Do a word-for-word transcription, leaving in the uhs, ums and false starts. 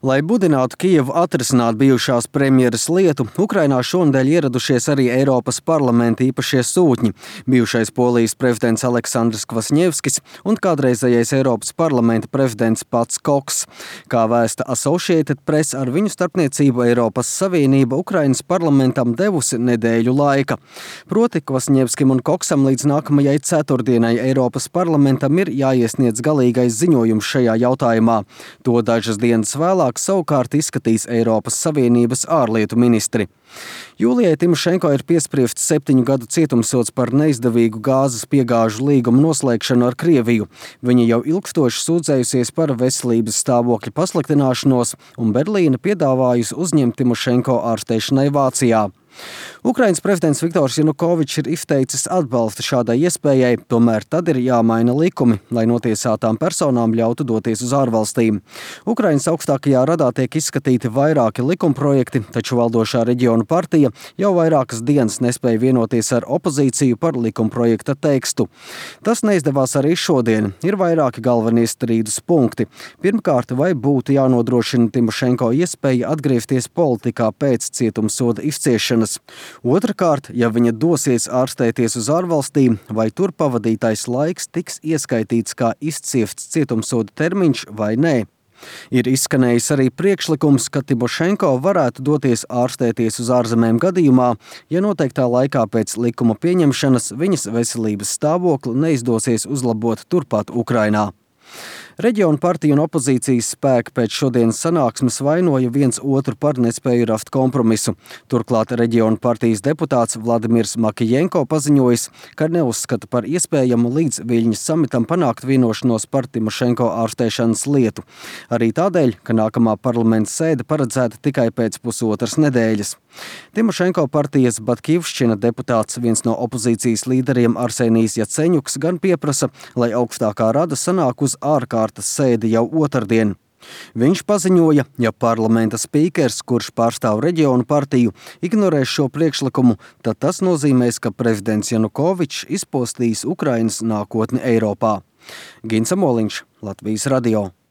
Lai budinātu Kijevu atrisināt bijušās premjeras lietu, Ukrainā šonedēļ ieradušies arī Eiropas parlamenta īpašie sūtņi – bijušais Polijas prezidents Aleksandrs Kvasņevskis un kādreizējais Eiropas parlamenta prezidents Pats Koks. Kā vēsta Associated Press, ar viņu starpniecību Eiropas Savienība Ukrainas parlamentam devusi nedēļu laika. Proti Kvasņevskim un Koksam līdz nākamajai ceturtdienai Eiropas parlamentam ir jāiesniedz galīgais ziņojums šajā jautājumā. To dažas dienas vēlāk savukārt izskatīs Eiropas Savienības ārlietu ministri. Jūlijai Timošenko ir piespriests septiņu gadu cietumsods par neizdevīgu gāzes piegāžu līgumu noslēgšanu ar Krieviju. Viņa jau ilgstoši sūdzējusies par veselības stāvokļa pasliktināšanos, un Berlīne piedāvājusi uzņemt Timošenko ārstēšanai Vācijā. Ukrainas prezidents Viktors Janukovičs ir izteicis atbalstu šādai iespējai, tomēr tad ir jāmaina likumi, lai notiesātām personām ļautu doties uz ārvalstīm. Ukrainas augstākajā radā tiek izskatīti vairāki likumprojekti, taču valdošā reģiona partija jau vairākas dienas nespēja vienoties ar opozīciju par likumprojekta tekstu. Tas neizdevās arī šodien. Ir vairāki galvenie strīdus punkti. Pirmkārt, vai būtu jānodrošina Timošenko iespēja atgriezties politikā pēc cietumsoda izciešanas. Otrakārt, ja viņa dosies ārstēties uz ārvalstīm, vai tur pavadītais laiks tiks ieskaitīts kā izciefts cietumsoda termiņš vai nē. Ir izskanējis arī priekšlikums, ka Timošenko varētu doties ārstēties uz ārzemēm gadījumā, ja noteiktā laikā pēc likuma pieņemšanas viņas veselības stāvokli neizdosies uzlabot turpat Ukrainā. Reģiona partija un opozīcijas spēki pēc šodienas sanāksmes vainoja viens otru par nespēju rast kompromisu. Turklāt reģiona partijas deputāts Vladimirs Makijenko paziņojis, ka neuzskata par iespējamu līdz Viļņas samitam panākt vienošanos par Timošenko ārstēšanas lietu. Arī tādēļ, ka nākamā parlamenta sēde paredzēta tikai pēc pusotras nedēļas. Timošenko partijas Batkivšķina deputāts, viens no opozīcijas līderiem Arsenijs Jaceņuks, gan pieprasa, lai augstākā rada sanāk uz ārkārtas sēdi jau otrdien. Viņš paziņoja, ja parlamenta spīkers, kurš pārstāv reģionu partiju, ignorēs šo priekšlikumu, tad tas nozīmēs, ka prezidents Janukovičs izpostīs Ukrainas nākotni Eiropā. Gins Amoliņš, Latvijas radio.